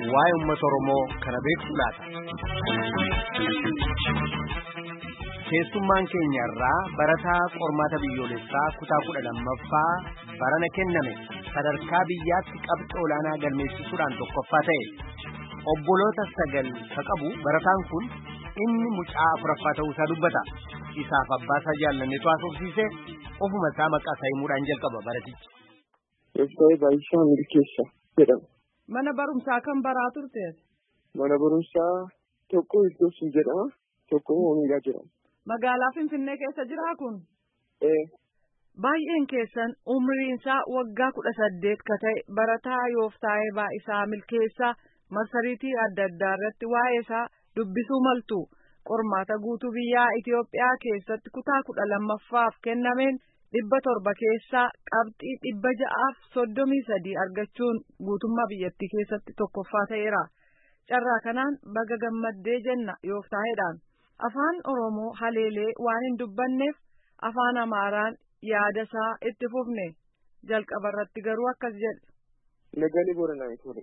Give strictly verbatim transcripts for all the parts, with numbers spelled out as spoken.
waa'ee uummata Oromoo kana beektu laata? Keessummaan keenya irraa barataa qormaata biyyoolessaa kutaa kudha lammaffaa barana kenname sadarkaa biyyaatti qabxii olaanaa galmeessisuudhaan tokkoffaa ta'e obboloota sagal ka qabu barataan kun inni mucaa afuraffaa ta'uusaa dubbata. Isaaf abbaasaa jaallanneetu haasofsiise ofuma isaa maqaa isaa himuudhaan jalqaba baratichi. Eessa'ee Baay'isaa Milkeessa jedhama. Mana barumsaa kan baraa turte? Mana barumsaa tokko iddoo sun jedhama, tokko Oomigaa jedhama. Magaalaa Finfinnee keessa jiraa kun? Ee. Baay'een keessan umriinsaa waggaa kudha saddeet ka ta'e barataa Yooftaayee Baay'isaa Milkeessaa marsariitii adda addaa irratti waa'ee isaa dubbisuu maltu. Qormaata guutuu biyyaa Itoophiyaa keessatti kutaa kudha lammaffaaf kennameen dhibba torba keessaa qabxii dhibba ja'aaf soddomii sadii argachuun guutummaa biyyattii keessatti tokkoffaa ta'eera. Carraa kanaan baga gammaddee jenna Yooftaayeedhaan. Afaan Oromoo haleelee waan hin dubbanneef afaan Amaaraan yaada isaa itti fufne. Jalqaba irratti garuu akkas jedhe. Nagalee Booranaa ture.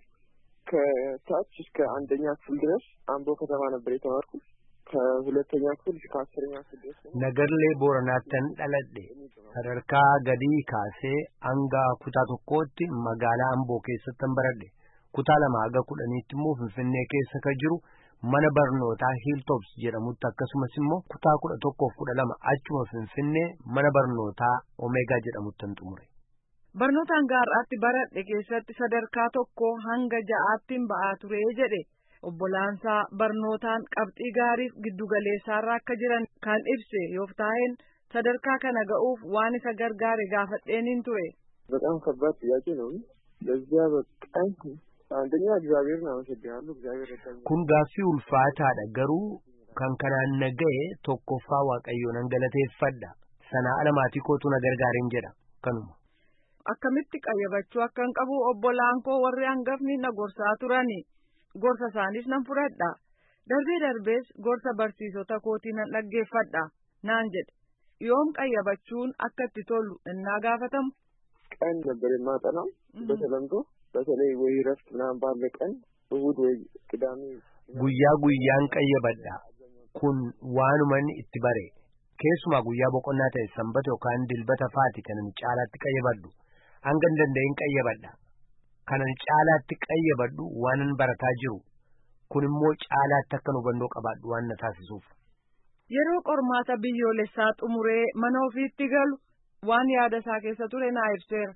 ከታች እስከ አንደኛ ክፍል ድረስ አምቦ ከተማ ነበር የተማርኩት። ከሁለተኛ ክፍል እስከ አስረኛ ክፍል ድረስ Nagalee Booranaattan dhaladhe sadarkaa gadii kaasee hanga kutaa tokkootti magaalaa Amboo keessattan baradhe. Kutaa lama haga kudhaniitti immoo Finfinnee keessa ka jiru mana barnootaa Hilltops jedhamutti akkasumas immoo kutaa kudha tokkoof kudha lama achuma Finfinnee mana barnootaa Omeegaa jedhamuttan xumure. Barnootaan gaarraatti baradhe keessatti sadarkaa tokko hanga ja'aattiin ba'aa ture jedhe. Obbolaansaa barnootaan qabxii gaariif giddugaleessaarra akka jiran kan ibse Yooftaayeen sadarkaa kana ga'uuf waan isa gargaare gaafadheeniin ture. በጣም ከባድ ጥያቄ ነው። ለዚያ በቃኝ አንደኛ እግዚአብሔርን አመሰግናለሁ። እግዚአብሔር ረዳኝ። Kun gaaffii ulfaataadha garuu kan kanaan naga'e tokkoffaa Waaqayyoon galateeffadha. Sana ala maatii kootu na gargaareen jedha kanuma. Akkamitti qayyabachuu akkan qabu obbolaan koo warri hangafni na gorsaa turani. Gorsa isaaniis nan fudhadha. Darbee darbees gorsa barsiisota kootii nan dhaggeeffadha naan jedhe. Yoom qayyabachuun akka itti tolu innaa gaafatamu? ቀን ነበር የማጠናው በተለምዶ በተለይ ወይ ረፍት ምናምን ባለ ቀን እሑድ ወይ ቅዳሜ Guyyaa guyyaan qayyabadha. Kun waanuman itti bare. Keessumaa guyyaa boqonnaa ta'e sanbata yookaan dilbata faati kanan caalaatti qayyabadhu. Hangan danda'in qayyabadha. Kanan caalaatti qayyabadhu waanan barataa jiru. Kun immoo caalaatti akka hubannoo qabaadhu waan na taasisuuf. Yeroo qormaata biyyoolessaa xumuree mana ofiitti galu waan yaada isaa keessa ture naa ibseera.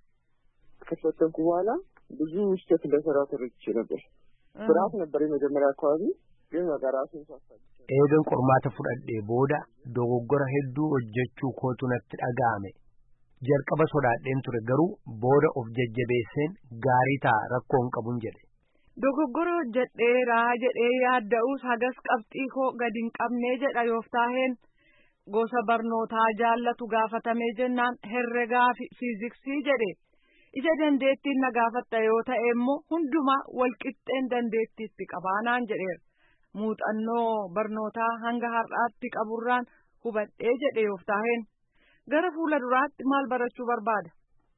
ከተፈተንኩ በኋላ ብዙ ስህተት እንደሰራሁ ተረድቼ ነበር። ፍርሃት ነበር የመጀመሪያ አካባቢ ግን በቃ ራሴን ሳሳብ Eegan qormaata fudhadhee booda dogoggora hedduu hojjechuu kootu natti dhaga'ame. Jalqaba sodaadheen ture garuu booda of jajjabeesseen gaarii ta'a rakkoo hin qabun jedhe. Dogoggora hojjedheeraa jedhee yaadda'uus hagas qabxii koo gadi hin qabnee jedha Yooftaaheen. Gosa barnootaa jaallatu gaafatamee jennaan herregaa fi fiiziksii jedhe. Ija dandeettiin na gaafatta yoo ta'e immoo hundumaa walqixxeen dandeettiitti qabaanaan jedheera. Muuxannoo barnootaa hanga har'aatti qaburraan hubadhee jedhe Yooftaaheen. Gara fuula duraatti maal barachuu barbaada?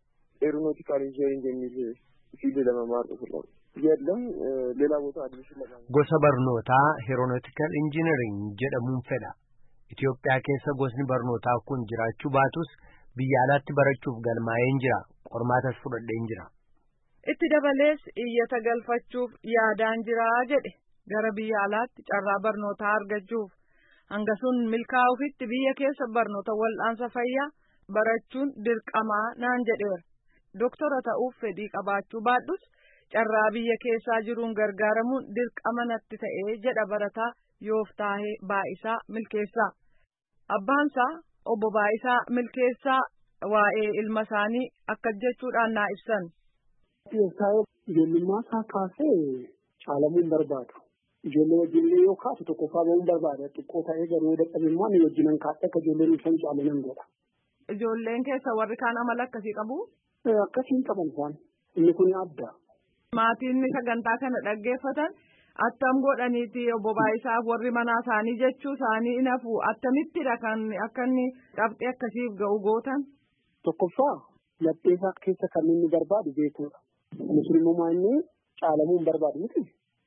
ኤሮኖቲካል ኢንጂነሪንግ የሚል ፊልድ ለመማር ነው። የለም ሌላ ቦታ አድሚሽን ለማግኘት Gosa barnootaa Aeronautical Engineering jedhamuun fedha. Itoophiyaa keessa gosni barnootaa kun jiraachuu baatus biyya alaatti barachuuf galmaa'een jira. Qormaatas fudhadheen jira. Itti dabalees iyyata galfachuuf yaadaan jiraa jedhe. Gara biyya alaatti carraa barnootaa argachuuf hanga sun milkaa'uufitti biyya keessa barnoota wal'aansa fayyaa barachuun dirqamaa naan jedheera. Doktora ta'uuf fedhii qabaachuu baadhus carraa biyya keessaa jiruun gargaaramuun dirqama natti ta'ee jedha barataa Yooftaahee Baay'isaa Milkeessaa. Abbaansaa obbo Baay'isaa Milkeessaa waa'ee ilma isaanii akka jechuudhaan naa ibsan. Yooftaahee ijoollummaa isaa kaasee caalamuun barbaadu. Ijoollee wajjinillee yoo kaasu tokkoffaa bahuun barbaada. Xiqqoo ta'ee garuu dadhabimmaan wajjinan kaadhe akka ijoolleen isaan caalanan godha. Ijoolleen keessa warri kaan amala akkasii qabu? Akkasiin qaban isaan. Inni kun adda. Maatiin sagantaa kana dhaggeeffatan attam godhaniiti obbo Baay'isaaf warri manaa isaanii jechuu isaanii inafu attamittidha kan akka inni qabxii akkasiif ga'u gootan? Tokkoffaa lapheesaa keessa kan inni barbaadu beekuudha. Musliimumaa inni caalamuun barbaadu miti.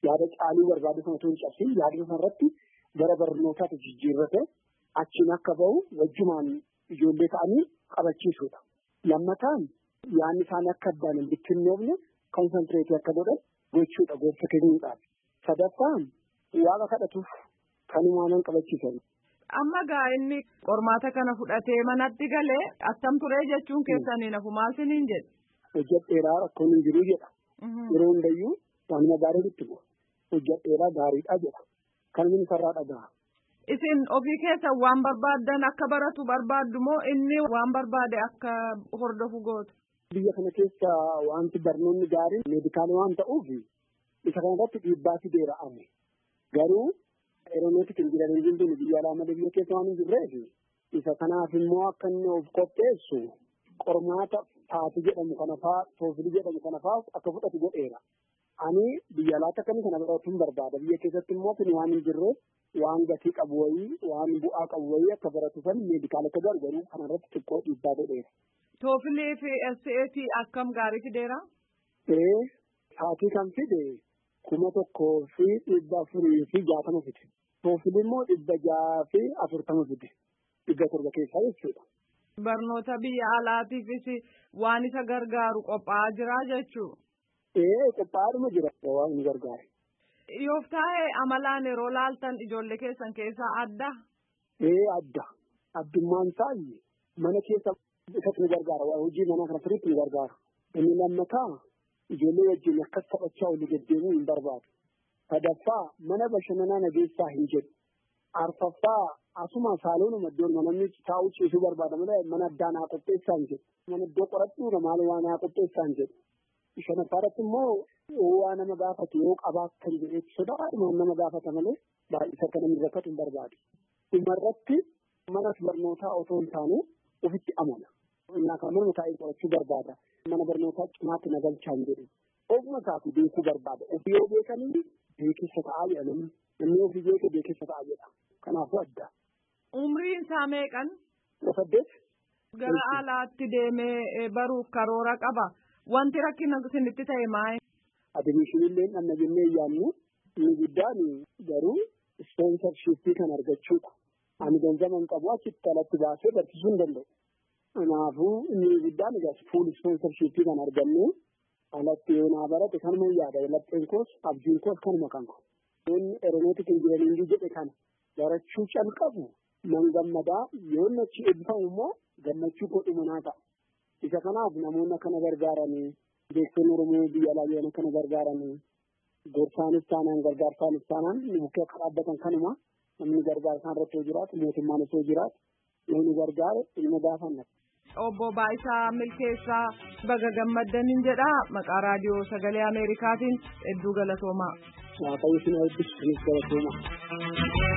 yaada caaluu barbaadu kan osoo hin cabsin yaada sanarratti gara barnootaatti jijjiirrate achiin akka bahu wajjumaan ijoollee ta'anii qabachiisuudha. Lammataan yaadni isaan akka addaan hin bittinnoofne konsantireetii akka godhan gochuudha gorsa kennuudhaan. Sadaffaan waaqa kadhatuuf kan uumaman qabachiisan. Amma gaa inni qormaata kana fudhatee manatti galee attam turee jechuun keessanii nafu maal siniin jedhe? Hojjedheeraa rakkoon hin jiru jedha. Yeroo hundayyuu waanuma gaarii itti bu'a. Hojjedheeraa gaariidha jedha. Kan inni sarraa dhagaa. Isin ofii keessan waan barbaaddan akka baratu barbaaddu moo inni waan barbaade akka hordofu gootu? Biyya kana keessa wanti barnoonni gaariin meedikaala waan ta'uuf isa kanarratti dhiibbaa fideera ame. Garuu eeronootti kan jiran hin jiru biyya alaa malee biyya keessa waan hin jirreef isa kanaaf immoo akka inni of qopheessu qormaata taati jedhamu kana fa'aa toofilii jedhamu kana fa'aa akka fudhatu godheera. Ani biyya alaatti akkamii kana baratuun barbaada. Biyya keessatti immoo kun waan hin jirreef waan gatii qabu wayii waan bu'aa qabu wayii akka baratu kan meedikaala akka gargaaru kanarratti xiqqoo dhiibbaa godheera. Toofilii fi S A T akkam gaarii fideera? Ee taatii kan fide kuma tokkoo fi dhibba afurii fi jaatama fide. Toofilii immoo dhibba jaha fi afurtama fide. Dhibba torba keessaa jechuudha. Barnoota biyya alaatiifis waan isa gargaaru qophaa'aa jira jechuudha. Ee qophaa'aadhuma jira waan inni gargaare. Yooftaa'ee amalaan yeroo laaltan ijoollee keessan keessaa adda? Ee adda. Addummaan isaa mana keessa isatti nu gargaara. Waa hojii manaa kana sirriitti nu gargaara. Inni lammataa ijoollee wajjin akkas taphachaa olii deddeemuu hin barbaadu. Sadaffaa mana bashannanaa nageessaa hin jedhu. Arfaffaa asuma saaloonuma iddoon namni taa'uu ciisuu barbaada malee mana addaa naa qopheessaa hin jedhu. Mana iddoo qoradhuudha maal waa naa qopheessaa hin jedhu. Shanaffaarratti immoo waa nama gaafatu yoo qabaatan jedheetti sodaadhuma nama gaafata malee baay'isa akka namni rakkatu hin barbaadu. Dhumarratti mana barnootaa otoo hin taane ofitti amana. Innaa kan mana taa'ee qorachuu barbaada. Mana barnootaa cimaatti na galchaa hin jedhu. Ofuma isaati beekuu barbaada. Ofii yoo beekanii beekessa ta'aa jedha namni. Namni ofii beeke beekessa ta'aa jedha. Kanaafuu adda. Umriin isaa meeqan? Saddeet. Gara alaatti deemee baruuf karoora qaba. Wanti rakkina isinitti ta'e maali? Adimishinillee dhanna jennee yaannu inni guddaan garuu ispoonsarshipii kan argachuudha. Ani ganzaman qabu achitti alatti baasee barsiisuu hin danda'u. Kanaafuu inni guddaan egaa fuul ispoonsarshipii kan arganne alatti yoo naa barate kanuma yaada lapheen koos abjuun koos kanuma kan koo. Inni eeronootik injinariingii jedhe kana barachuu calqabu nan gammadaa yoo achi eebbifamu immoo gammachuu koo dhumanaa ta'a. Isa kanaaf namoonni akkana gargaaranii beektonni Oromoo biyya alaa jiran akkana gargaaranii gorsaanis taanaan gargaarsaanis taanaan bukkee akka dhaabbatan kanuma namni gargaarsaan irratti yoo jiraatu mootummaan osoo jiraatu yoo nu gargaare ilma gaafanna. Obbo Baayisaa Milkeessaa baga gammaddaniin jedha maqaa raadiyoo sagalee Ameerikaatiin hedduu galatoomaa. Waaqayyo isin eebbisu galatoomaa.